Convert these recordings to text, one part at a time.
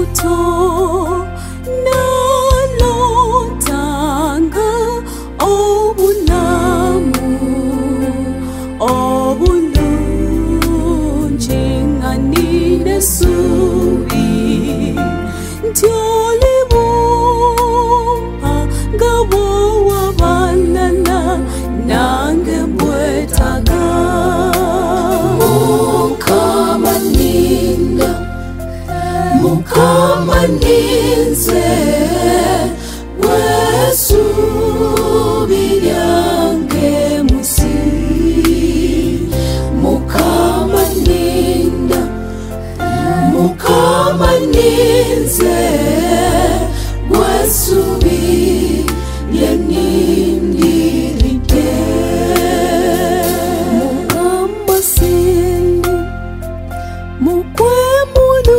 buto nalotanga obulamu obulungi nga ninesuubi nti olibumpa nga bwowabalala nange mbwetaga. Mukama ninze wesuubi lyange musi. Mukama ninda, Mukama ninze wesuubi lyenindiride. Mukama sindi mukwemulu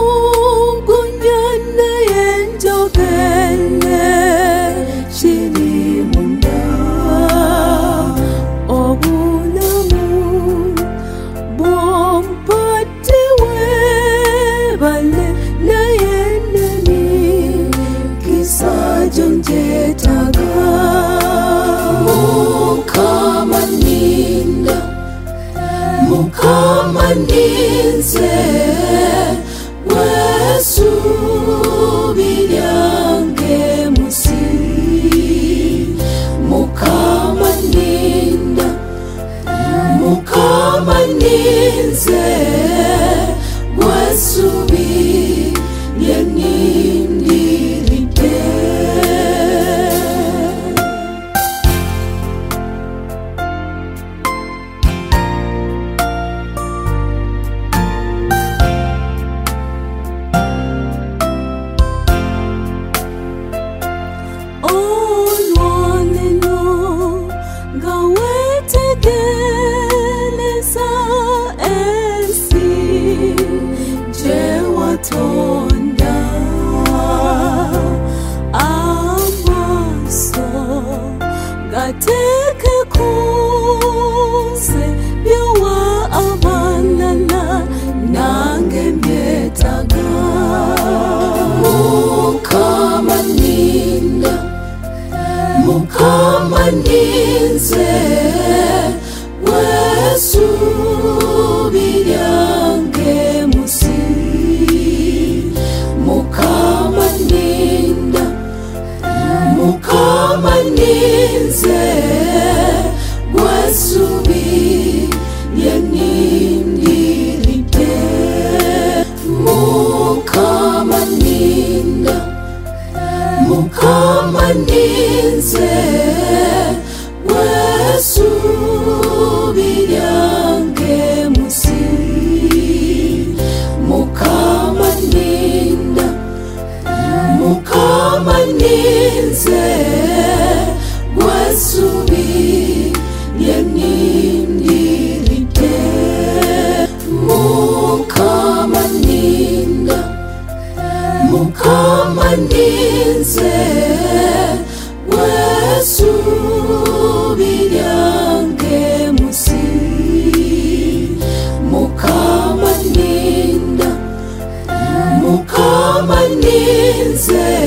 Mukama ninze wesuubi lyange musi. Mukama ninda, Mukama ninze wesuubi lyenindiride. Gawetegeleza ensi jewatonda amaso gateke kuze byowa abalala nange mbyetaga. Mukama ninda, Mukama ninze wesuubi lyange musi. Mukama ninda, Mukama ninze wesuubi lyenindiride. Mukama ninda, Mukama ninze wesuubi lyange musi. Mukama ninda, Mukama ninze wesuubi lyenindiride. Mukama ninda, Mukama ninze wesuubi lyange musi. Mukama ninda, Mukama ninze